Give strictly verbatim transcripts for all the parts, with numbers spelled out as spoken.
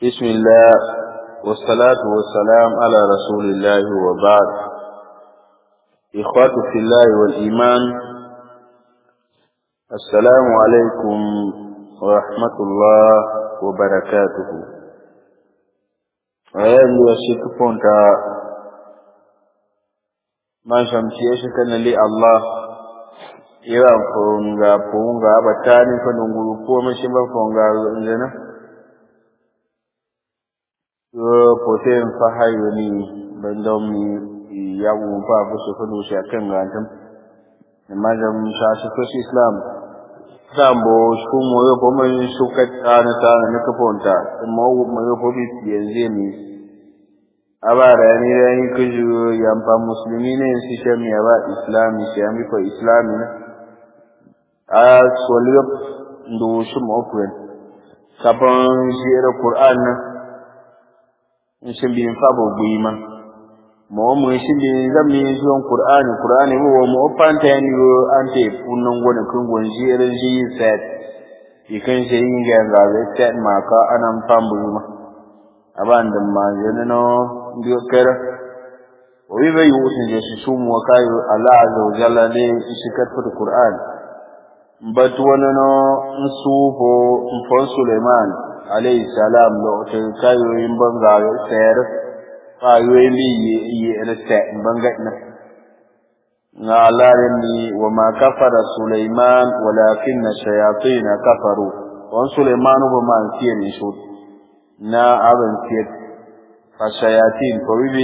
بسم الله والصلاة والسلام على رسول الله وبعد. إخوة في الله والإيمان، السلام عليكم ورحمة الله وبركاته. أيها الشيخون تا ما شمتي أشكنا لي الله إيران فونغا فونغا بتاني فنونغو فوما شمبا فونغا إنجنا poten fahayo ni bandom ni yawo ba bu su fudu shi akan gantam majam shashi to islam sambo su moyo ko mai su ka tsana tsana ne ka fonta mo moyo ko bi yanzu ni abara ni ran kuju yamba muslimi ne si shami aba islami shi ambi ko islami a solyo ndo su mo kwen sabon jira qur'an shin bin fabo guima mo mo shin bin zammi zuwan qur'ani qur'ani wo mo panta ni wo ante punnon gona kun gonji irin ji set ikan sai inga ga set maka anan fambu ma aban da ma yanno ndio kera o yibe yu usin je su sumu kayo Allah azza wa jalla ne shi katfa qur'an but wanano nsuho mfon Suleiman alayhi salam lo te kayo yin banga ser kayo ni yi rete banga na na alayni wa ma kafara Sulaiman walakin shayatin kafaru wa Sulaiman ba man sirri shi na aban sir fa shayatin ko bi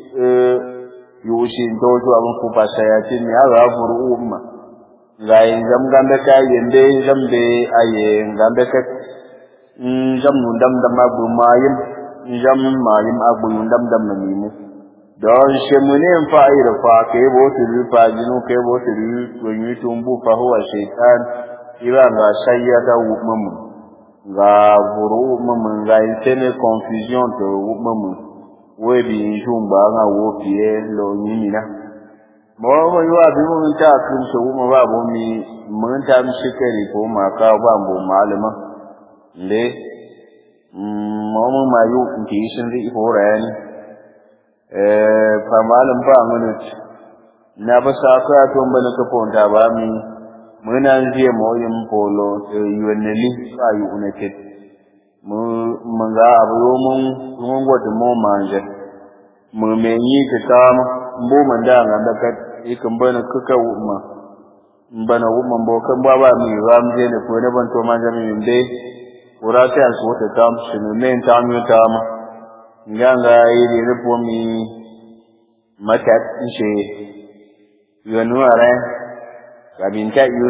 yushi dojo abun ku fa shayatin ya ga buru umma ga yin gamgambe kai yende zambe aye gambe ka njam ndam dam abu mayim njam mayim abu ndam dam namimu don shemune fa ira fa ke bo tiru fa jinu ke bo tiru wenyu tumbu fa huwa shaytan ira ga shayyata wumum ga buru mum ga intene confusion to wumum we bi jumba ga wo pie lo nyina mo mo yuwa bi mun ta kun so wuma ba bo mi mun ta mi shikari ko ma ka ba bo malama le momo mayu intuition ri horan eh fa malam ba mun na ba sa ka to ban ka fonta ba mi muna je mo yin polo yunneli ka yu united mu mun ga abu mun mun gode mo manje mu me yi ka ta mu man da ga da ka ikan bana kuka umma bana umma bo kan ba ba mi ram je ne ko ne ban to manje mi dai urate asu wote tam shinu men tam yutama nganga ili ripo mi matat nche yanuare kabinta yu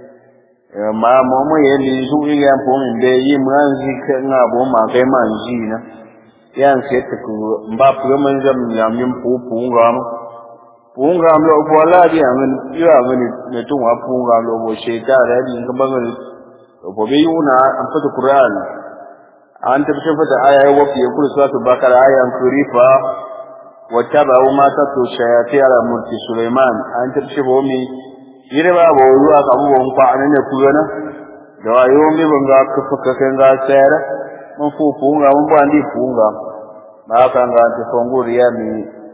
ma momo yeli su ya po mi be yi manzi kana bo ma ke manzi na yan set ku mba pu man jam yam yim pu pu ngam pu ngam lo bo la di amen yu amen ne tu wa pu ngam lo bo she ta ra di ngam وبيونا أنفت القرآن أنت بشوفة آية وفي كل سورة البقرة آية كريفة واتبعوا ما تتلو الشياطين على ملك سليمان أنت بشوفة أمي يربا بولوا أبو ومقعنا نكونا دوا يومي بنغا كفك كنغا سيرا منفو فونغا منفو عندي فونغا ما كان أنت فونغو ريامي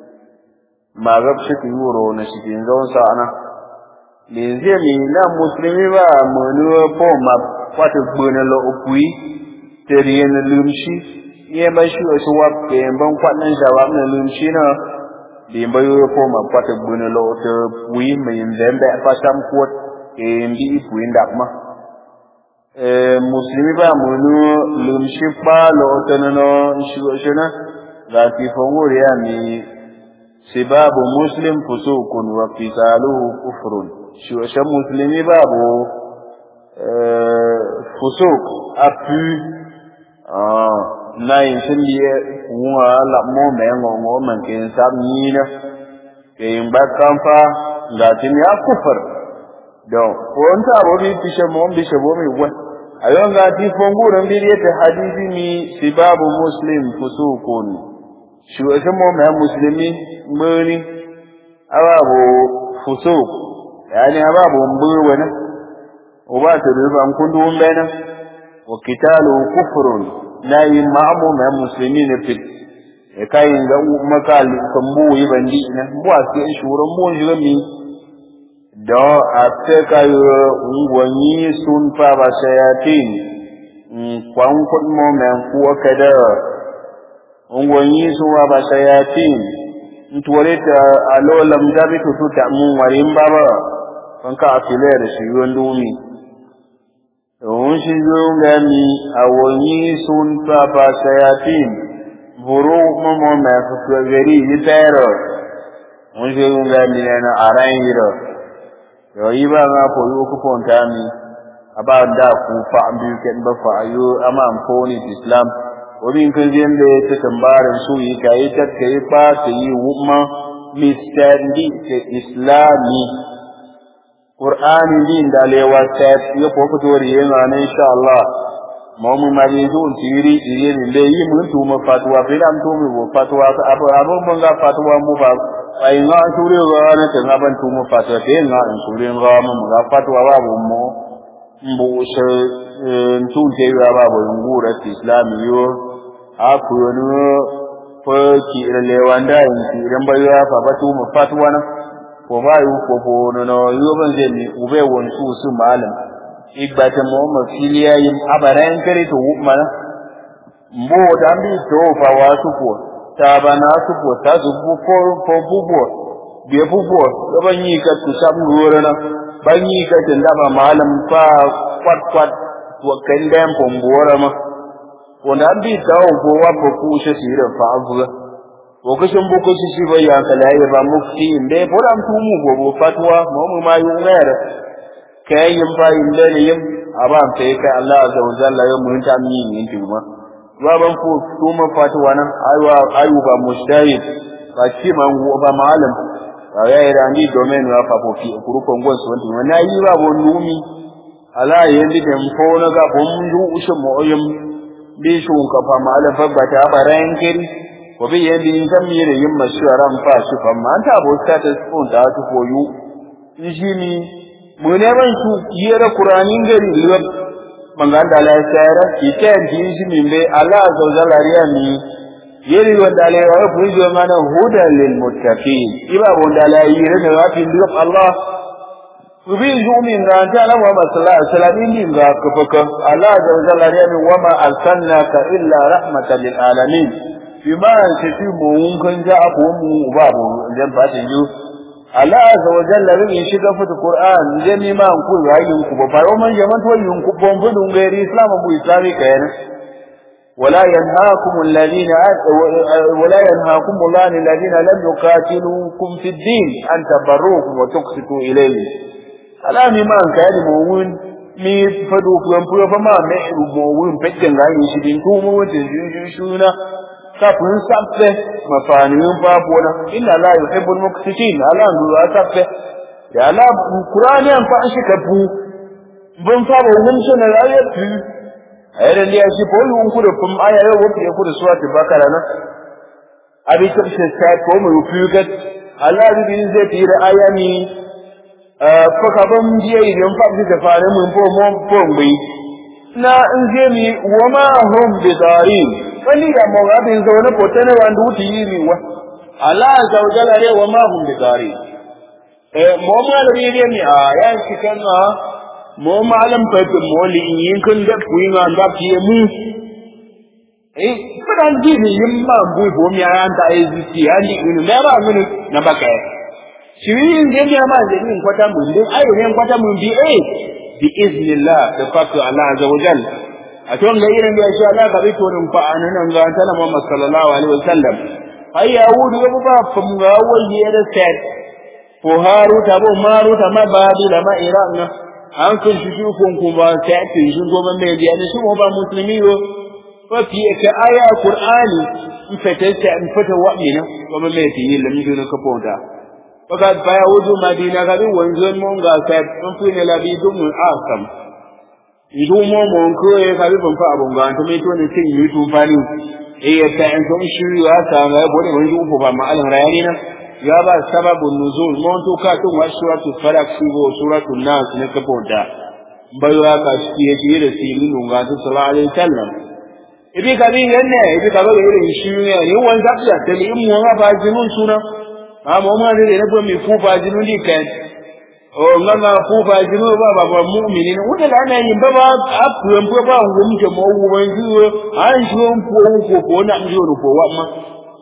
ما غبشت يورو نشتين زون سانا لنزيمي لا مسلمي با منو فوما wata gbona lo opui teriyen lumshi ye ba shi o so wap ke ban kwanan jawab na lumshi na bi ba yo ko ma wata gbona lo to pui me ndembe fa sam kwot e ndi pui ndak ma eh muslimi ba munu lumshi pa lo to no shi o shona ga ti fongo ya mi sibabu muslim fusukun wa qitaluhu kufrun shi o sha muslimi babu fusuk apu ah na yin liye wa la mo me ngo ngo man ke sam ni na ke yin ba kan fa ga tin ya kufur do ko onta bo bi tishe mo bi she bo mi wa ayon ga ti fongu ran bi ta hadisi mi sibabu muslim fusukun shi wa mo me muslimi mani ababu fusuk yani ababu mbu wana وبات الربا كنتم بينه وقتاله كفر na yi ma'amu mai musulmi ne fit e kai ga makal kan bu yi bandi na bu a sai shuran mu ji mi da a sai kai ungwani sun fa ba shayatin kwan kun mu mai kuwa kada ungwani su ba shayatin ntore ta alolam da bi to ta mun warin baba kan ka afile da shi yondumi don shi zo ga mi awoni sun fa ba shayatin buru mo mo ma ko gari ni tero mun je ga mi na aran yiro yo iba ga ko yu ko ponta mi aba da ku fa ambi ken ba fa ayo ama ko ni islam wabin kan jende ta tambarin su yi kai ta kai ba ta yi wumma mistandi ke islami qur'ani din da lewa ta ya ko ko to riye na insha Allah mu mu mari dun tiri ire ne le yi mun tu mu fatwa fi dam tu mu fatwa ka abu abu mun ga fatwa mu ba ai na sure ga na ta ban tu mu fatwa te na sure ga mu ga fatwa ba mu mbu she tu te ga ba bu ngura islami yo aku no ko ki le wanda yin idan bai ya fa batu mu fatwa na ko ba yu ko ko no no yo ban je ni ube won su su malam igbata mu ma filiya yin abaran kare to mana mbo da mi to fa wa su ko ta bana su ko ta su ko ko bubo be bubo da ban yi ka su sab ngora na ban yi ka tunda ba malam fa kwat kwat to kan dan pongora ma wanda an bi tawo ko wa ko ku shi sire fa abuga ko kashin boko shi shi bai ya kalaye ba mufti inde boram tumu go fatwa mu mu ma yin ngara kai yin fa inde ne yin aba sai kai Allah azza wa jalla ya mun ta mi yin tuma baban ku tuma fatwa nan aywa ayuba mustahid ba shi man go ba malam ba ya ira ni domain wa fa ko fi kurukon gon so wanda wannan yi ba bon numi ala yandi dem ko na ga bon du ushe mo yim bi shun ka fa malam fa ba ta baran kiri ko bi yandi in kan mire yin masharan fa shi fa ma ta bo ta ta spoon da ta koyu shi ni mu ne ban su yera qur'anin gari liwab mangan da la sayara ki ta ji shi min be Allah zawjal ariya ni yeri wanda le wa fu jo mana hudan lil muttaqin iba wanda la yira da wafi liwab Allah ubi yumin da ta la wa sallallahu alaihi wasallam din ga kafaka Allah zawjal ariya ni wa ma arsalnaka illa rahmatan lil alamin bima tafi mu kan ja abu mu babu dan ba ta yi Allah azza wa jalla rin shiga fita Qur'an jami ma ku rayin ku ba faro man jaman to yin ku bon budun gairi Islam bu islami kayan wala yanhaakum alladhina wala yanhaakum alladhina lam yuqatilukum fi ad-din an tabarruhum wa tuqsitu ilayhi alami man kayan mu'min mi fadu ku an fuwa ma me mu'min fakin rayin shi din tu mu wata shuna kafin sabbe mafanin babu na inna la yuhibbul muqsitin ala ndu sabbe ya la qur'ani an fa shi kafu bun fa ba mun sona ayatu ayar ne shi ko yun ku da kuma aya yau ku da ku da surat bakara na abi tabshe sai ko mu fugat ala bi zai tira ayani fa ka ban biye idan fa bi da fare mun ko mo ko mbi na in je mi wa ma hum bidarin wani da mo ga bin zo na potene wandu ti yi wa Allah zawjala re wa ma hum bidarin eh mo ma da ri mi a yan cikan na mo malam fa to mo li yin kun da ku yin an da ki mu eh fadan ji ni yin ma bu bo mi an ta yi ji ani ni me ba mun na baka shi yin je mi ma je ni kwata mun din ayo ne kwata mun bi eh bi iznillah da fatu Allah azza wa jalla a ton ga irin da shi Allah ga bito nin fa anan ga tana Muhammad sallallahu alaihi wasallam ai yahudu ba ba fa mun ga waye da sai ko haruta bo maruta ma babila ma iran an kun shi shi kun kuma sai tin shi goban mai biya ne shi ba musulmi yo fa fi ka aya qur'ani in fata sai in fata wa'ina goban mai tin yin lamin ka fonta fakat baya wudu madina ga bin wanzon mon ga sai an fi ne labi dum asam idu mo mon ko e ga bin fa abun ga to mai to ne tin yi tu fani e ya ta an son shi ya ta ga bode wani ku ba ma alan rayani na ya ba sababun nuzul mon to ka tun wasu suratul falaq shi go suratul nas ne ka fonta bayo ka shi ya ji da sirrin ga sallallahu alaihi wasallam ibi ka bi ganne ibi ka ba irin shi ne ni wan zabiya da ni mu ma ba jinun suna a mu ma ne ne ba mi fu ba jinun di kan o ngama fu ba jinun ba ba ba mu'mini ne wanda ana yin ba ba apuwan ba ba ngum ke mo wu ban ji an shi on fu ko ko na ji ru ko wa ma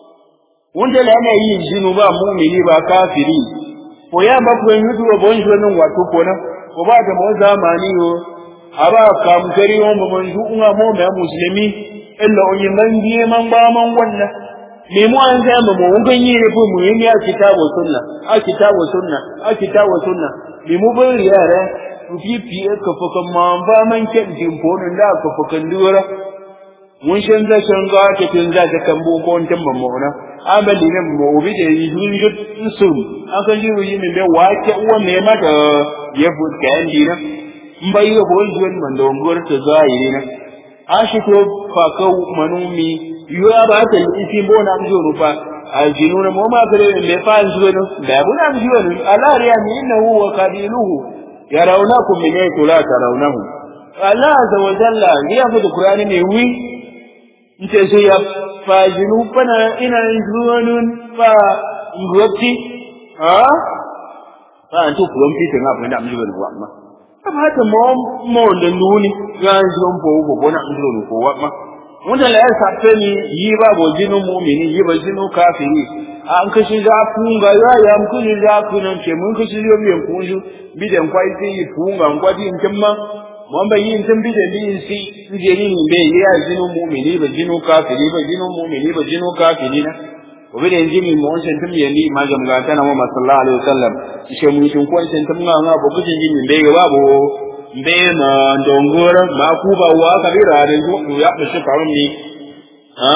wanda ana yin jinu ba mu'mini ba kafiri ko ya ba ku yudu ba bon shi nan wato ko na ko ba da mu zamani yo aba kam kari on ba mun ju nga mo me muslimi illa on yi man biye man ba man wannan me mu an ga mu mun ganye ne ko mu yi ya kitabu sunna a kitabu sunna a kitabu sunna me mu bai yara ku fi fi ka fukan ma ba man ken din bonin da ka fukan dura mun shan za shan ga ta tin za ta kan bo ko on tan mu na amali ne mu obi da yi dun sun an kan ji yi me wa ke uwa me ma da ya fu ka andi na mbai ga bo yi man da ngor ta zahiri na ashi ko fa ka manumi yuwa ba ta isi bona mjo rufa aljinuna mo ma gare me fa aljuno da buna mjuno ala riya min innahu wa qabiluhu yarawnakum min ayati la tarawnahu Allah azza wa jalla ya fi Qur'ani ne wi nte so ya fa jinu fana ina njunun fa ngoti ha fa antu kuron fitin na fana mjuno wa ma amma hata mo mo da nuni ga njun bo bo bona mjuno ko wa ma wanda la yasa fani yi ba bo jinu mu'mini yi ba jinu kafiri an kashi za funga ya ya mun kashi za kunan ce mun kashi yo biyan kunju bidan kwai sai funga ngwadi intimma mun ba yin tin bidan din si je ni be ya jinu mu'mini ba jinu kafiri ba jinu mu'mini ba jinu kafiri na ko bidan jini mu wancan tin yandi ma gamga ta na Muhammad sallallahu alaihi wasallam she mun shin ko wancan tin ma ba bujin jini be ga babu be ma dongora ma ku ba wa kabira da ku ya bishi farum ni ha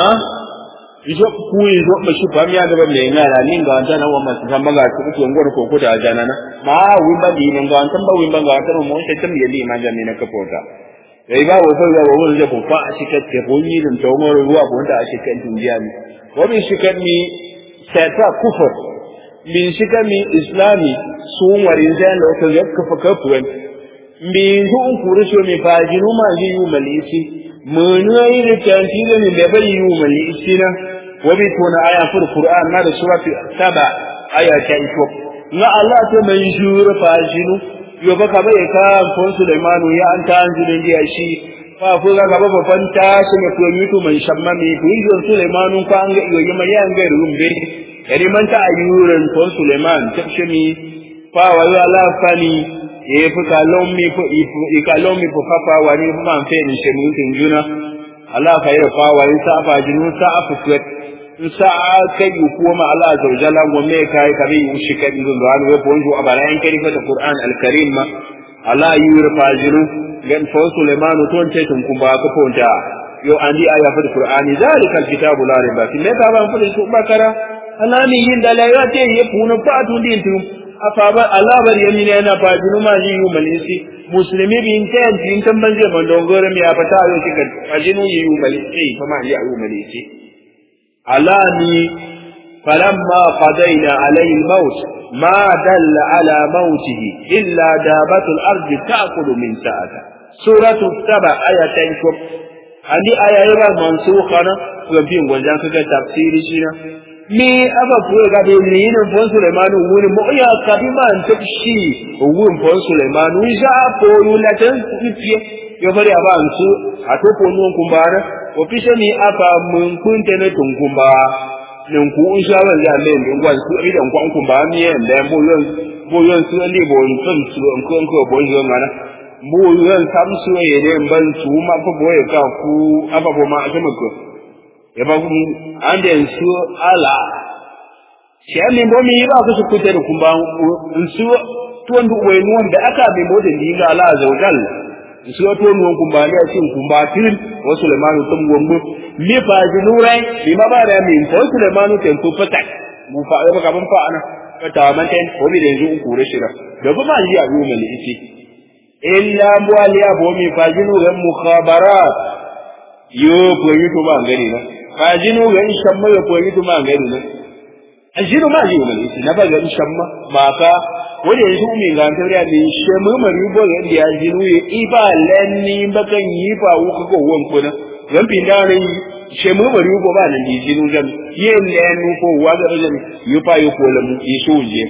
ijo ku ijo bishi farum ya da ba me ngara ni ga ta na Muhammad sallallahu alaihi wasallam ga ku ngor ko ko da jana na ma wi ba di ne ga tan ba wi ba ga ta mu wancan tin yandi ma jami na kafota dai ba wa sai ga wa mun da ku fa a cikin ke bunyi din to ngor ruwa ko da a cikin duniya ni wa bi shikan ni sata kufur min shikan ni islami sun warin zan lokacin da kafa kafuwan mbingu unkurisho mifajinu maji yu malisi munu yi da tanti da min da bai yu malisi na wabi tona aya fur qur'an na da surati saba aya ta isho na Allah ta mai jura fajinu yo baka bai ka fon Sulaimanu ya an ta anjulin dia shi fa fu ga gaba babban ta shi ne ko yutu mai shamma mi ku yi Sulaimanu ko an ga yoyi mai an ga rumbe yari man ta ayuran fon Sulaiman tafshimi fa wa la fani e fu kalon mi fu i kalon mi fu papa wani fu man fe ni shemu tinjuna Allah ka yi fa wani sa fa jinu sa afu kwet sa kai ku ma Allah zawjala go me kai ka bi shi kai dun do an go bonjo abara en kari fa Qur'an al-Karim ma Allah yi fa jinu gan fa Sulaiman ton te tun ku ba ka fonta yo andi aya fa Qur'ani zalika al-kitabu la riba fi me ka ban fu su bakara Allah ni yin da la yate ye punu pa tun din tum afaba Allah bar yamina yana fajinu ma yi yu malisi muslimi bi intan tin tan banje man dongore mi afata yo kika fajinu yi yu malisi fa ma yi yu malisi alani falamma qadayna alayhi almaut ma dalla ala mautihi illa dabatul ardi ta'kulu min sa'ata suratu saba ayatan shub andi ayaye ba mansukha na ga bin gwanjan kaga tafsiri shi na mi aba kuwa ga da yin fon Sulaiman wuri mo ya kabi man tabshi wurin fon Sulaiman ja ko yulatan fiye yo bari aba ansu a to ko nun kumbara o fishe ni aba mun kunte na tunkumba nin ku insha Allah ya le ni gwan su idan kwan kumba mi en da mo yon mo yon su ndi bo tun su an ko ko bo yon mana mo yon sam su ye ne ban su ma fa bo ya ka ku aba bo ma a ko yaba kun an da su ala shi amin bo mi ba ku su kuce da kumba su to ndu wai nuwan da aka bi mo da dinga ala zawjal su to nuwan kumba ne a cikin kumba tin wa Sulaiman tum gombo mi fa jinurai bi ma ba da min fa Sulaiman tin ku fata mu fa ba ka ban fa ana fata man tin ko bi da yanzu ku kure shi da da kuma ji a yau mali isi illa mualiya bo mi fa jinu ga mukhabarat yo ko yi to ba gari na fajinu ga shamma ya koyi tuma gari ne ajiru ma ji mun isi na ba ga shamma ba ka wanda yanzu mi ga tauriya ne shemu mari bo ga ya jinu ya iba lanni bakan yi fa wuka ko won ko na ran pinda ne shemu bari ko ba nan ji nu jam yen le nu ko wa ga jam yu pa yu ko la mu isu je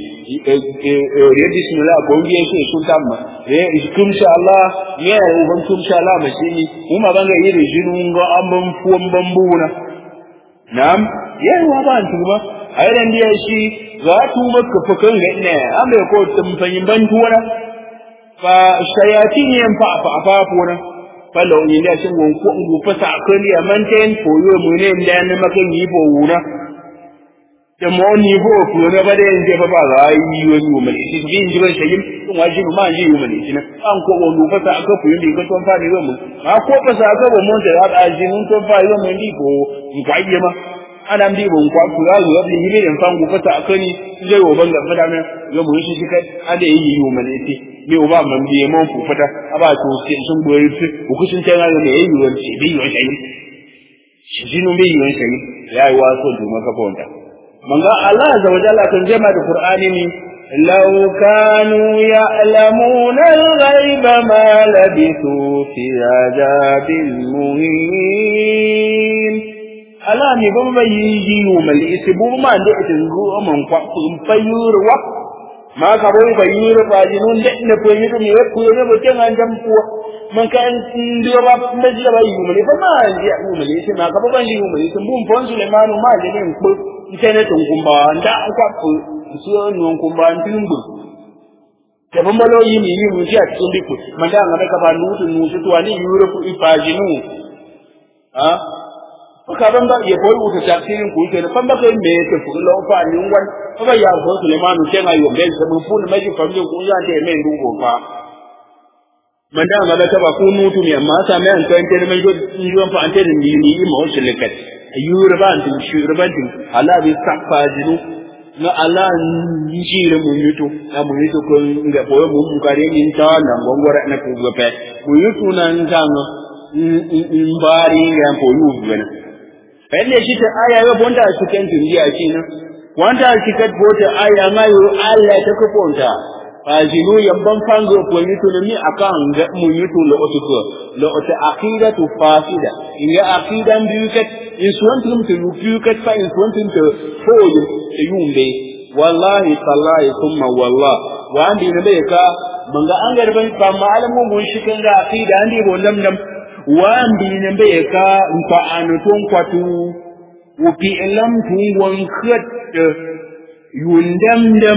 e bismillah ko ngi su sun tamma e insha Allah ne u ban insha Allah mashini kuma banga yi da jinu ngo amban fuwan bambuna nam yayi wa ba tuma ayran dia shi za tu maka fakan ga ne amma ko tumfanyin bantuwa fa shayatin yan fa fa fa fona fa law ni da shin gon ko ngu fasa akali a manten ko yo mu ne da na makan yi bo wuna da mo ni bo ko ne ba da yanzu ba ba ga yi yo ni mu ne shi bin ji ban shayin kun wa ji ma ji mu ne shi na an ko ngu fasa aka ku yi ga ton fa ni mu ma ko fasa aka bo mon da a ji nun ton fa yo mu ndi ko ngwaye ma adam di bon kwa kula yo bi hibe den fangu fata akani je wo banga fada me yo mu shi kai ade yi yo mane ti mi o ba man bi mon fu fata aba to se sun boye su ku kushin tan ga ne yi yo ci bi yo shayi shi jinu bi yo shayi yayi wa so du maka fonta manga Allah azza wa jalla kan jama da qur'ani ni law kanu ya'lamuna al-ghaiba ma labithu fi adabil muhin ala mi ban bai yi yi mal isibu ma da itin ruwa man kwa kun fayurwa ma ka bai fayurwa ba jinun da ne ko yi ne ko ne ba kin an jam ko man kan ndiyo ba ma ji ba yi mal ba ma ji yi mal isi ma ka ba ban yi mal isi bun fon Sulaimanu ma da ne ko internet kun ba da an kwa ko su non kun ba tin bu da ban malo yi ni yi mu ji a cikin biku man da an ka ba nutu nutu to ani Europe ifajinu ha ka ban ba ya koyi wuta tafsirin ku ke ban ba kai me yake ku lo fa ni wan ba ya ko Sulaimanu ke ma yo ben sa mun fun mai fa mi ku ya te men du ko fa man da ma ta ba ku nutu ne amma sa mai an kan te mai go ni wan fa an te ni ni mo shilikat yurban tin shurban tin ala bi safa jinu na ala ni jire mun yuto na mun yuto ko ga boyo mun kare ni ta na gongora na ku ga pe ku yuto nan kan in bari ga po yu gana pende shi ta aya yo bonda su kan tindiya shi na wanda shi kat bota aya ngayo Allah ta ko bonta ajinu yamban fango ko yuto ni akan ga mun yuto lo otuko lo ota aqidatu fasida inga aqidan biukat in suwantum to yukat fa in suwantum to foyo to yumbe wallahi tallahi thumma wallah wa andi ne be ka manga an garban fa malamu mun shi kan ga aqida andi bo nam nam wambi ne be ka nfa anu ton kwatu upi elam tungon khat yundam dam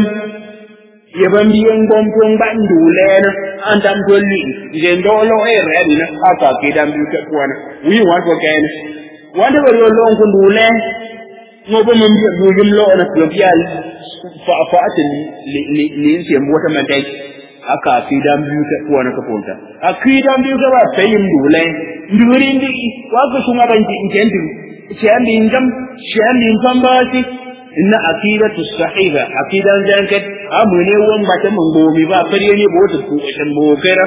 yaban biyan gompon bandule na andam dolli je ndolo e redna aka ke dam bi ka kwana wi wa ko ken wanda ba yo lon ko ndule no bo mun bi do yim lo na ko biya fa fa atin li li li se mota man dai aka fi dam bi ka kwana ka ponta akidam bi ka ba tayin ndule nduri ndi wa ko shunga banji intendi shandi ndam shandi tambati inna aqidatu sahiha aqidan zankat amune won ba ta mun gomi ba fariye ne bo ta ku shan bo kera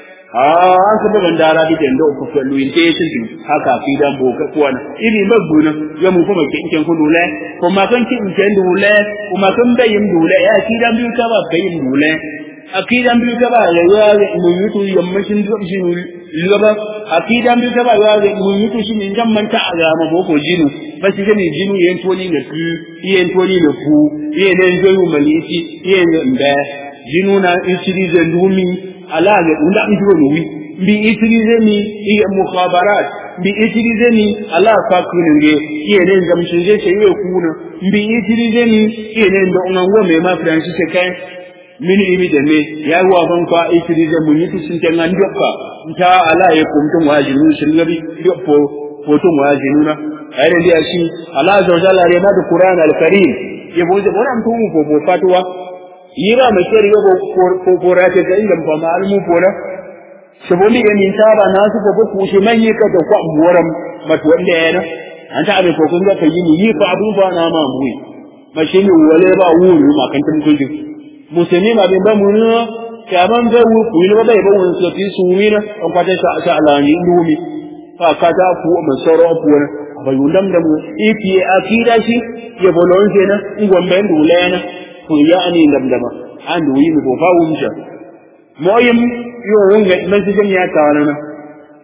ah an ka ban dara bi den do ko fallu inte tin haka aqidan bo ka kuwana ini magbuna ya mu kuma ke inken kulule ko ma kan ki inken dule ko ma kan bayin dule ya aqidan bi ka ba bayin dule aqidan bi ka ba ya mu yutu yammashin do shi laba aqidan bi ka ba ya mu yutu shi min jamman ta aga ma boko jinu basi gani jinu yen toni ne ku yen toni ne ku yen ne joyu malisi yen mbe jinu na utilize ndumi ala ga unda ndiro no wi bi utilize ni i mukhabarat bi utilize ni ala fakunu nge yen ne zamshin je sai we kuna bi utilize ni yen ne ndo ngango me ma francis kai mini imi de me ya wa ban fa utilize mun yi tsin tan ndoka nta ala ya kumtun wajinu shin gabi dopo foto wajinu na ayre dia shi Allah azza wa jalla re ma da Qur'an al-Karim ye boje bona mtu mu bo fatwa yira me keri yo ko ko rate ga inda ba malmu bona saboni ga min taba na su ko ku shi manye ka da kwa buwaram matu wanda yana an ta abe ko kun ga kai ni yi fa abu ba na ma mu mashi ni wale ba wuri ma kan tun kun musulmi ma bin ba mu no kaman ga wu ku ni ba bai ba wani so ti suwina an kwata sa Allah ni ndumi fa ka ta ku masoro ku bayundam da mu iti akida shi ya bolon kenan ngombe ndulena ko yani ndamdama andu yi mu fa wumja moyim yo wonga masjidin ya tawana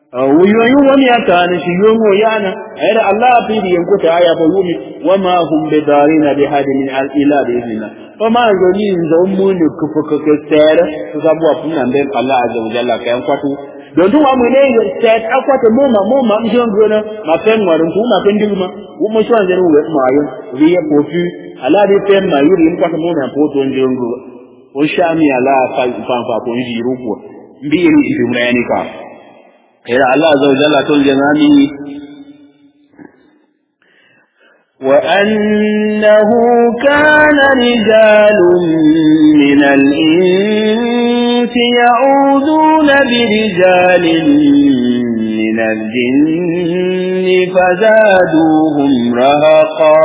wuyoyin wani ya kana shi yomo yana ayar Allah fi di yanko ta aya ba yumi wama hum bidarina bi hadi min al ila bi idnillah fama zoni nzamu ne kufa kufa tsere su sabu afun nan ben Allah azza wa jalla kayan kwatu don tun amu ne sai akwata mu ma mu ma mjon gona ma fen warun ku ma fen diguma wo mo shwan jenu we ma ayo ri ya kofi ala bi fen ma yuri in kwata mu na poto njon go o shami ala fa fa fa ko yi rubo mbi iri ibi mrayani ka ila Allah azza wa jalla tun janani وأنه كان رجال من الإنس يعوذون برجال من الجن فزادوهم رهقا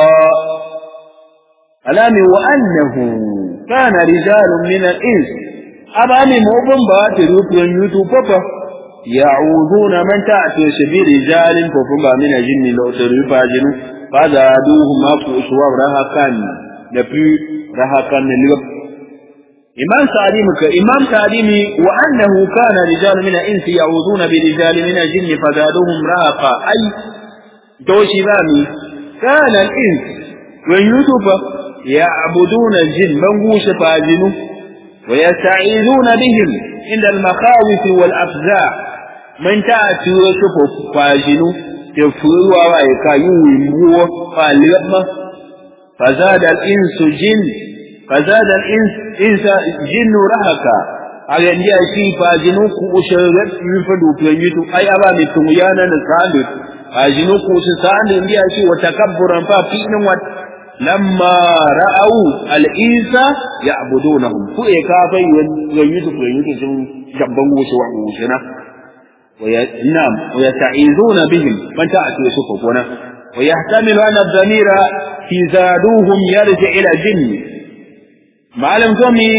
ألام وأنه كان رجال من الإنس أبامي موبن باتروا في يوتيوب يعوذون من تأتي برجال ففنبا من الجن لو تروا فاجنوا فزادوهم أفوشوا رهقا لبي رهقا للوب إمام سعديمك إمام سعديمي وأنه كان رجال من الإنس يعوذون برجال من الجن فزادوهم رهقا أي دوشي بامي كان الإنس ويوتيوب يعبدون الجن منغوش فاجنوا ويستعيذون بهم عند المخاوف والأفزاع من تأتي وشفوا فاجنوا يفروا ويكايوا يمبوا فاليما فزاد الإنس جن فزاد الإنس إنس جن رهقا أي أن يأتي فاجنوا كوشرت يفدوا فينيتوا أي أبا متميانا نساندت فاجنوا كوشساند أن يأتي وتكبرا فافين وات لما رأوا الإنس يعبدونهم فإيه كافي ينيتوا فينيتوا جنبوا وشوحوا نعم ويستعيذون بهم من تأتي يشوفون ويحتمل أن الضمير في زادوهم يرجع إلى الجن معلم كمي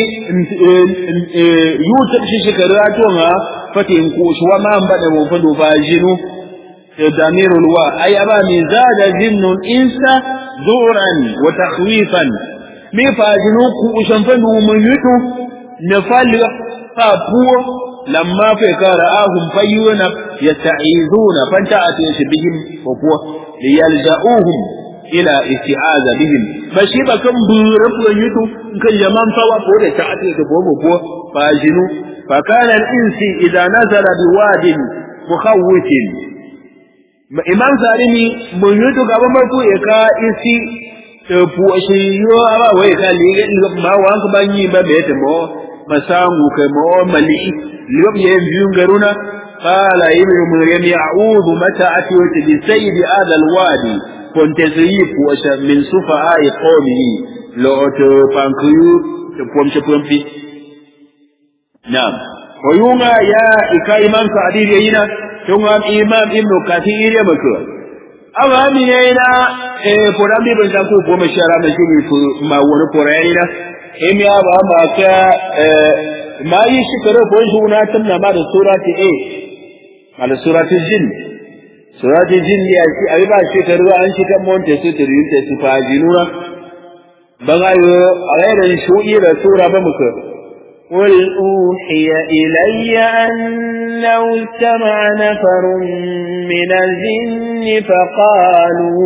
يوتب شكراتها فتنكوش وما بدأوا فدوا فاجنوا ضمير الواء أي أبامي زاد جن إنس زورا وتخويفا مي فاجنوا كوشا فدوا من يتو نفل فابوه لما فكرأهم فيونا يستعيذون فانتأتي بهم وقوة ليلجأوهم إلى استعاذ بهم فشيبا كم بيرف ويتو كان يمان فوا فوق تأتي بهم وقوة فاجنوا فكان الإنس إذا نزل بواد مخوف إمام سالمي من يتو كما مرفو إكا إسي فوشيو أبا ويكا ما وانك باني ببيت مو مسامو كمو ملئ ليوم ينزيون قرونا قال ابن مريم يعوذ متى أتيت بسيد هذا الوادي كنت زيف من سفهاء قومه لو تفانكيو تفهم شفهم في نعم ويوما يا إكا إمام سعدي يينا ثم إمام ابن كثير يمكو أما أمين يينا فرام بي بنتاكو فوما شارع مجمي ما ونفورا يينا إمي أبا أما كا ما يشكره بوجهنا تمنا ما السورة إيه على سورة الجن سورة الجن يا شيء أبي بعد شكره أن شكر مون تسوتر ينتسو فاجنونا بغايو غير شوئي رسورة بمكر قل أوحي إلي أنه استمع نفر من الجن فقالوا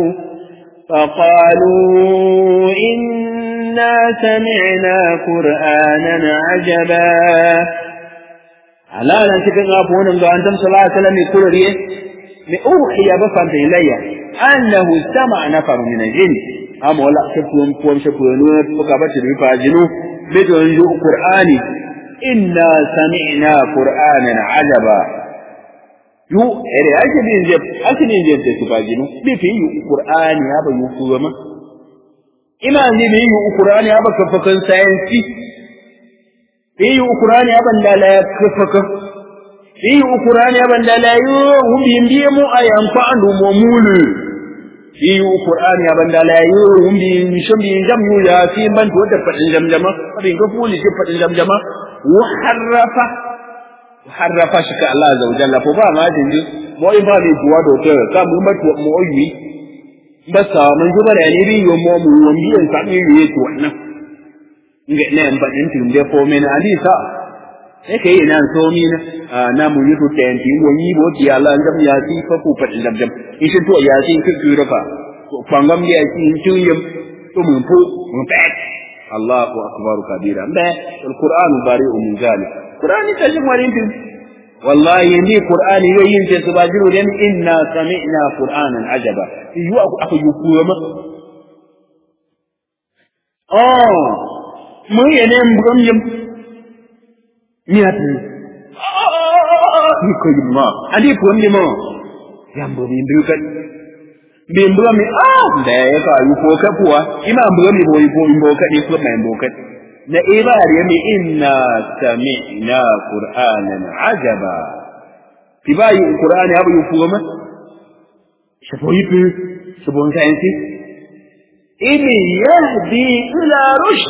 فقالوا إنا سمعنا قرآنا عجبا على أن تكون أفونا أنتم صلى الله عليه وسلم يقول لي أوحي بفرد إلي أنه استمع نفر من الجن أما ولا شكوهم فوم شكوهم فقبت الرفاجنوا بدون جو قرآني إنا سمعنا قرآنا عجبا يو إيه أجل ينجب أجل ينجب تفاجنوا بفي قرآن هذا يقول ما إما أن يبيه قرآن هذا كفكن ساينسي بيه قرآن هذا لا يكفك بيه قرآن هذا لا يهم بيمو أيام ومول بيه قرآن هذا لا يهم بيمشم بينجم يا في من تودف الجمجمة بين كفول جف الجمجمة وحرفه harrafa shi ka Allah azza wa jalla ko ba ma dinji mo in ba ni duwa do to ka mu matu mo oyi ba sa mun juba da ni bi yo mo mu won bi sa ni yi to wannan nge ne ba din tin de ko men ali sa e ke ina so mi na na mu yutu ten ti wo yi bo ti ala ngam ya ti fa ku pat jam jam in shi to ya ti ku ku rafa kwangam ya ti in tu yim to mun fu mun pat Allahu akbar kabira ba alquran bari'un min zalik qur'ani tajim warin tin wallahi ni qur'ani yayin ce su bajiru dan inna sami'na qur'anan ajaba yu aku yu kuma oh mun yene mbugam yim miati ni ko yimma andi ko ndimo yambo bi mbukat bi mbugam ah da ka yu ko ka puwa ima mbugam bo yu ko mbokat ni ko mai mbokat na ibari mi inna sami'na qur'anan ajaba tibai qur'ani abu yu kuma shafo yipu shafo sayansi ini yahdi ila rushd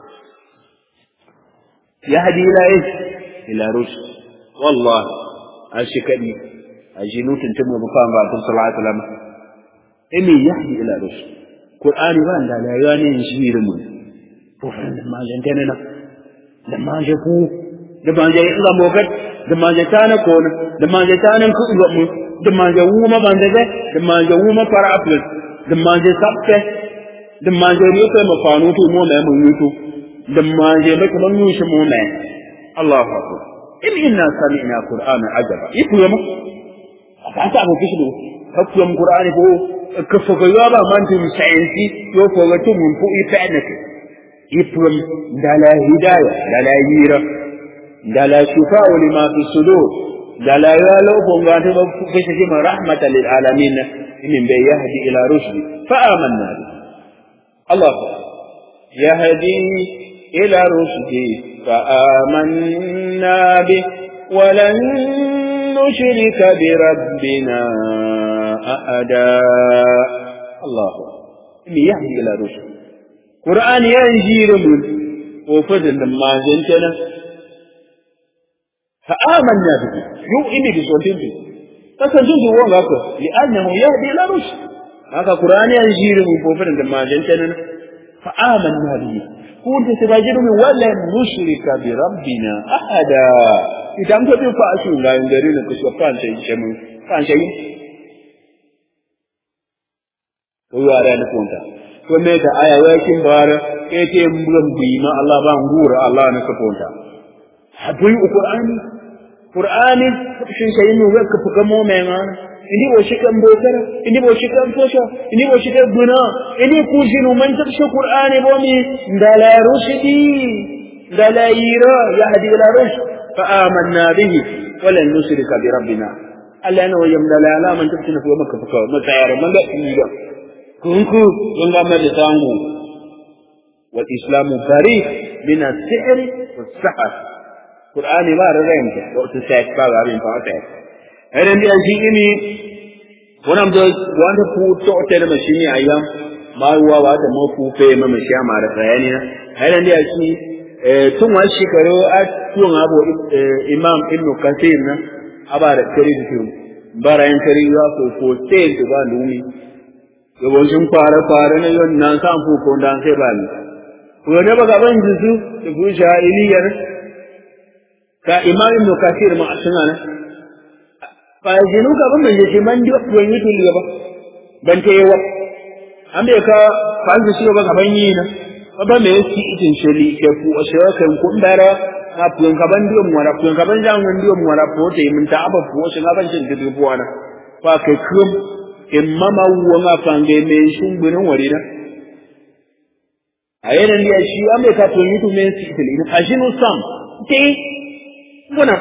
يهدي إلى إيش؟ إلى رشد والله أشكني أجنوت تم بقام بعد صلى الله عليه وسلم إني يهدي إلى رشد قرآن وان لا لا يعني نشير من فوفن لما جنتنا لما جفو لما جاء إلا موقت لما جتانا كون لما جتانا كون لما جوما بندجة لما جوما فرعفل لما جسبته لما جريت مفانوتو مو لا ميوتو لما جاءك من يشمونه الله أكبر إن إنا سمعنا قرآن عجبا يفهم أنت أبو كشلو أفهم قرآن فهو كفك يابا من تمسعينتي يوفوغتو من فوق يفعنك يفهم دالا هداية دالا ييرة دالا شفاء لما في الصدور دالا يالو فنغاتي فشكما رحمة للعالمين من بيهدي إلى رشد فآمنا به الله أكبر يهدي إلى رشد فآمنا به ولن نشرك بربنا أحدا الله يهدي إلى رشد قرآن ينجير من وفضل لما جنتنا فآمنا به يؤمن بصوتين فسنجد وغاك لأنه يهدي إلى رشد هذا قرآن ينجير من وفضل لما جنتنا فآمنا به كنت تباجر من ولا نشرك بربنا أحدا إذا أنت تفعشوا لا يندرين كسوة فانشا يشمون فانشا يم هو أرانا كونتا فميتا آية ويكين بارا كيتي مبلم بيما الله بانغور الله نكفونتا حبوي القرآن القرآن شنشا يمي ويكف كمو ميغانا ini wo shikan bokara ini wo shikan tosha ini wo shikan guna ini kujinu man tabshu qur'ani bomi dala rushdi dala yira yahdi ila rushd fa amanna bihi wala nushrika bi rabbina alla ana wayam dala la man tabshu fi makka fa matayar man da ida kunku yanga mal tangu wal islamu bari min as-sihr was-sahar qur'ani ba razayinta wa tusayt ba garin fa ta eren dia jini wannan da wanda ku to tare mashini ayyam maruwa wa da mafu fe mama shama da bayani na eren dia shi tun wa shekaru a tun abu imam ibn kathir na abara kare da tun barayin kare ya ko ko sai da ba lumi yawancin fara fara na yon nan san fu ko dan sai ba ni ko ne ba gaban jisu da bu jahiliyar ka imam ibn kathir ma asana na fa jinu ka ban je man di wani tuli ba ban te yawa an bai ka fa ji shi ba gaban yi na ba me yake itin sheli ke fu a shira kan kun dara ka fu ka ban di mu wala fu ka ban jan mun di mu wala fu te mun ta aba fu shi ga ban jin di fu wana fa kai kum imma ma wanga fange me shun gurin wari na ayena ndi shi an bai ka to yi to me si tili a jinu sam te muna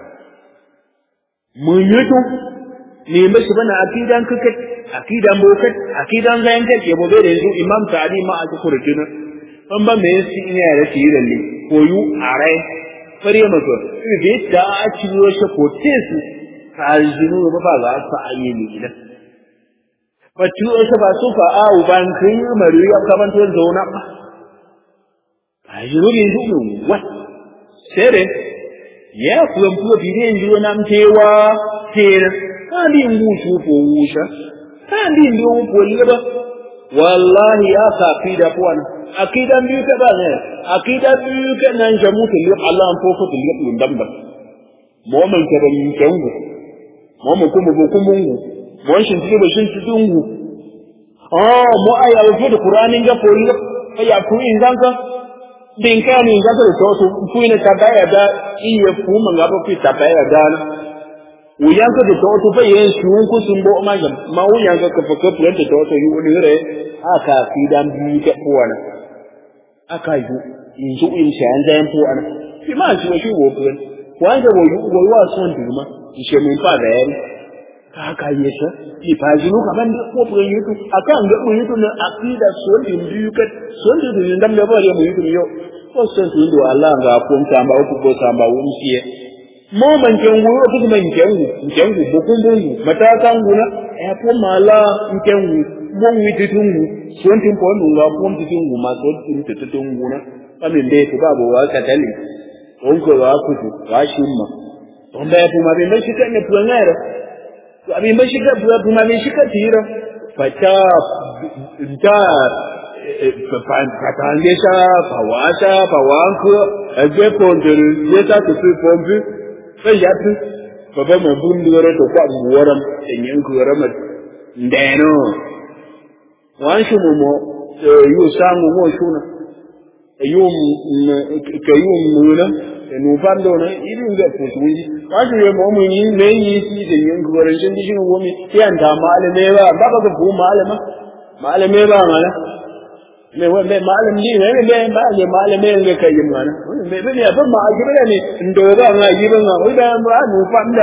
mun yuto ne mashi bana akidan kukat akidan bokat akidan zayan kake bobe da yanzu imam sa'adi ma a cikin na an ba me yasi ina da tiran ne koyu are fare maka be da a ciwo shi ko tesu kaljinu ba ba za su ayi ni ina fa ciwo shi ba su fa a uban kai mari ya kaman to zauna ba kaljinu ne su wa sere ya kuwa mpuwa bidin jiwa na mtewa tena hadi ngushu po usha hadi ndio upo liba wallahi aka pida pwana akida biyu ka ba ne akida biyu ka nan jamu to li Allah an fofo to li dum dam dam mo man ka ban kengu mo mo kuma bo kumungu mo shin ti ba shin ti dungu oh mo aya wo da qur'anin ga fori ya ku in zanka din ka ni zanka to to ku ne ka da ya da iya ku man ga ba ku ta ba ya da wuyan ka da to to fa yin shun ku sun bo ma jam ma wuyan ka ka fa ka da to to yi wani re aka fi dan bi ka puwana aka yi in ju in shan zan puwana fi ma shi shi wo pu wanda wo wo wa son du ma shi min fa da yan ka ka yi shi ki fa ji ka ban da ko pu yutu aka ga mu yutu na akida son din bi ka son din dan da ba ya mu yutu yo ko son din do Allah ga ko ta ba ku ko ta ba wo msiye mo man kengu ko kuma kengu kengu bokumbungu mataka nguna ya ko mala kengu mo wititungu sontin ko ndunga ko mtitungu ma so tintetungu na kame ndeke babo wa katali onko wa kutu wa shimma tomba ya puma bimbe shika ne puangara to abimbe shika puma bimbe shika tira fata nta patangesha pawasha pawanko ajepo ndere yeta to pombu sai ya fi baba mai bundu wara to kwa buwaram enyen ku wara mat ndeno wan shi mo yu sangu mo shuna yu ke yu muna nu bando na irin ga fusuji wasu ye mo mun yi ne yi shi da yin ku wara shin dishin wo mi yan da malame ba baba ga ku malama malame ba mala me wa me malam ni ne me ba ne malame ne kai yin mana me be ne ba ma ajiba ne ndo ba nga yiba nga oi ba ba nu fanda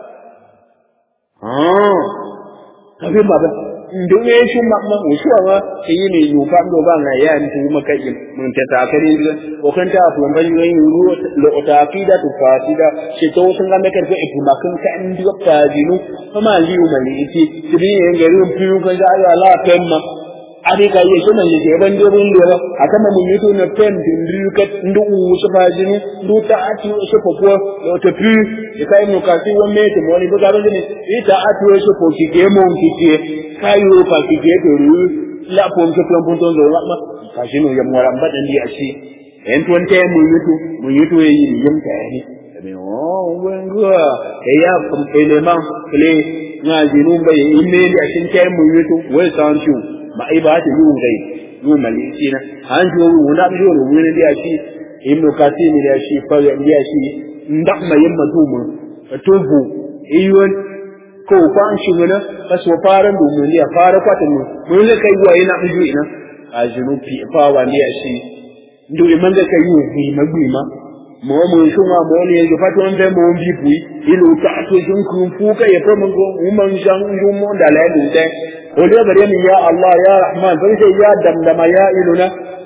ah kabe ma ba ndo ne shi ma ma u shuwa ba yi ne nu fando ba nga ya ni tu ma kai mun ta ta kare ni ko kan ta fu ban yi ru lo ta akida tu fasida shi to sun ga me karfe ibu makan ka indi ga fadinu kuma liyu mali iti tibi yin gari fiyu kan da ya la temma ade ka yi shi nan yake ban dobin da aka ma mun yuto na pen din duka ndu su fajini ndu ta ati su popo lo to pi e kai mu ka ti won mete mo ni ba ga ne ita ati su po ki ke mo ki ke kai yo pa ki ke to ru la po ko plan pon ton la ma ka shi no ya mo ran ba dan di ashi en ton te mu yuto mu yuto yi yim ta ni ne o wenga e ya element le na jinu ba yi email ashin kai mu yuto wai san chu ma ai ba ta yiwu gai yiwu maliki na an ji wani wuna biyo da wani da shi ibn kasim da shi fa da shi ndak ma yamma dumu tobu iyon ko kwan shi mana kaso faran dumu ne fara kwatan mu mun le kai wa ina biyo ina a jinu fi fa wa ne shi ndo man ga kai yiwu bi magbi ma mo mo shi ma mo ne ga faton da mo bi bui ilu ta to jin kun fuka ya fa mun go mun jan jun mo da la du da ولي بريم يا الله يا رحمن فليس يا دمدم يا إلنا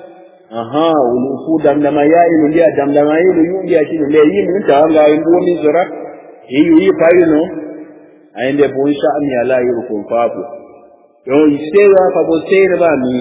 أها ولوفو دمدم يا إلنا يا دمدم يا إلنا يوم يا شيء لا يمكن تعالى يبغى من زرع يجي يفاينه عند بويسا أن يلا يركون فابو يوم يستوى فابو سير بامي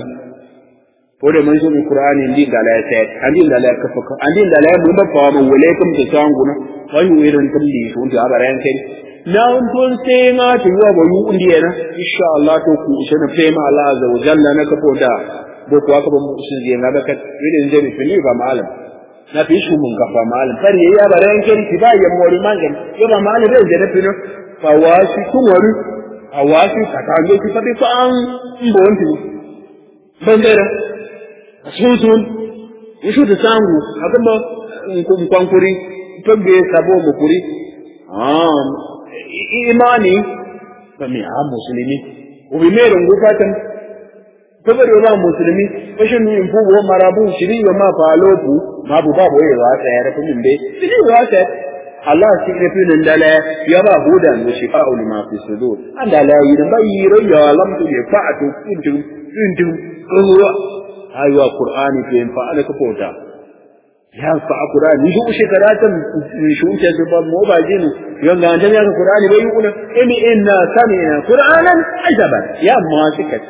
فور من سوى القرآن عندي دلائل سات عندي دلائل كفك عندي دلائل مما فهم ولكم تسانقنا ويو إيران كملي شون تعبرين كين na tun sai na ci wa bayu indiya na insha Allah to ku ishe na fema Allah azza wa jalla na kafo da boko aka ban musun zai na baka irin zai fili ba malam na fi shi mun gafa malam far ya bare yankin ki ba ya mori mangan ya ba malam zai da fino fa wasi kumori awasi katange ki tabi fa an mbonti bandera sun sun ishu da sangu akamba kwankuri tabbe sabo mukuri ah imani kami a musulmi ubi mero ngufatan tabari wa musulmi fashin yin fugo marabu shiri wa ma falopu ma bu babu yayi wa ta yara kun be shiri wa ta Allah shi ne filin dala ya ba hudan da shifa'u lima fi sudur an dala yi da bai rayya lam tu bi fa'atu kuntum kuntum ruwa aywa qur'ani fi fa'ala ka fota ya fa qur'ani shi shi karatan shi unta su ba mu ba jinu yanga an da qur'ani bai kuna imi inna sami'na qur'anan ajaban ya ma sikat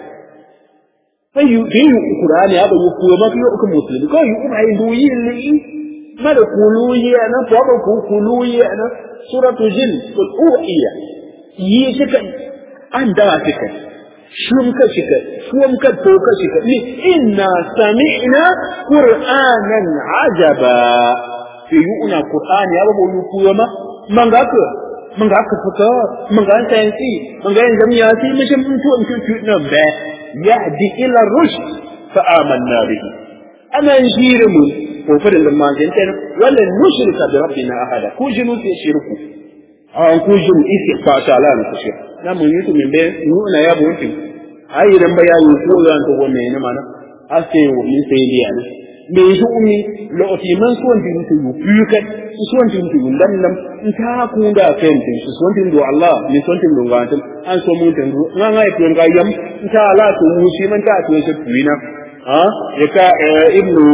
sai yu yu qur'ani ya ba yu ko ma fi ku muslimi ko yu ba yin duyi li mala kuluyi ana fa ba ku kuluyi ana suratu jin kul uhiya yi sikat an da sikat shum ka shika shum ka to ka shika ni inna sami'na qur'anan ajaba fi yu'na qur'an ya babu yukuma mangaka mangaka fuka mangan sayansi mangan jamiyati mishin mutu mutu nan ba yahdi ila rushd fa amanna bihi ana njirumu ko fadin lamma jantan wala nushrika bi rabbina ahada ku jinu fi shirku an ku jinu istighfar ta ala ne kushir na mun yutu min be nuna ya bu tin ai dan bayani ko zan to wannan ne mana ase wo min sai dia ne me yi umi lo oti man so ndin to yu yuka so ndin to ndam nam nta ku da kan tin so ndin do Allah ni so ndin do ngantam an so mun tan nga ngai ko nga yam nta ala to wushi man ta to se tuina ha yaka ibnu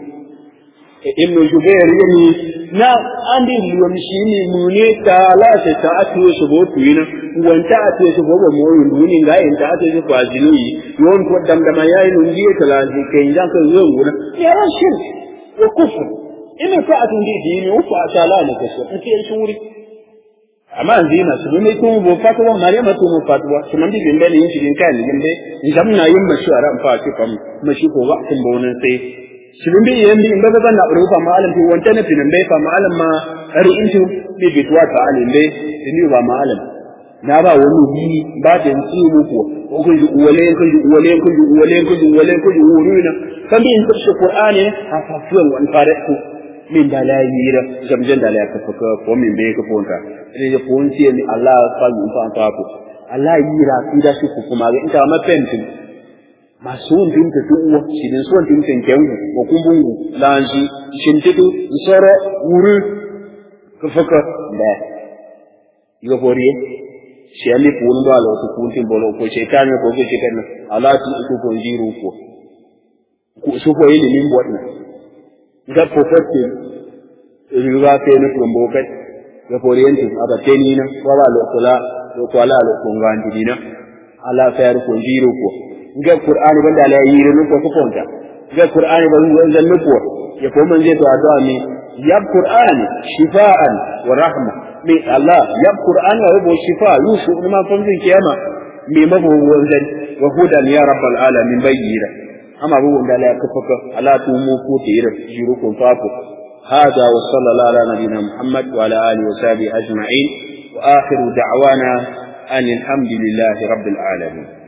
ibnu jubair yani na andi liwam shini mune ta ala se ta atu so bo tuina wanta atu so bo mo yuni nga enta atu so kwa zilui yon ko dam dama yayi no ngiye kala ji ken jan ko zongu na ya rashin wa kufr ina ta atu ndi dini u fa ta ala ne ko so nke shuri amma nzina su ne ko bo fatwa mariama to mo fatwa su man di bimbe ne yin cikin kan bimbe jamna yin mashara fa ci kam mashi ko waqtin bonan sai shirin bi yan bi in ba ban na rufa malam to wanta na tinan bai fa malam ma ari intu bi bitwa ta alim bai ni ba malam na ba wani bi ba da ci mu ko ko kun ji wale kun ji wale kun ji wale kun ji wale kun ji wuruna kan bi in tafsir qur'ani ha fa fuwan wan faratu min dalayira jamjan dalaya ka fa ko min bai ka fonta ne ya fonti ni Allah fa yi fa fa ko Allah yira fi da shi kuma ga in ta ma pentin masu wundin ta tuwa shi din so wundin kan kengu ko kumbungu lanji shintitu isoro wuru ka faka da yo boriye shi ali pun do alo ko kuntin bolo ko shaytan ko ko shikan ala ti ko ko jiru ko ko so ko yi nin bodna ga ko fatte riga te ne ko mbokai yo boriye ti aba tenina wala lo kula ko wala lo ko ngandi dina ala fayar ko jiru ko ga qur'ani banda la yiri lu ko ko fonta ga qur'ani ban zan ko ya ko man je to addu'a mi ya qur'ani shifaan wa rahma mi Allah ya qur'ani wa bo shifa yushu ma fanzin kiyama mi mabo wanzan wa hudan ya rabbal alamin bayyira amma bu wanda la kafaka ala tu mu ko tire jiru ko fako hada wa sallallahu ala nabina muhammad wa ala alihi wa sahbihi ajma'in wa akhiru da'wana an alhamdulillahi rabbil alamin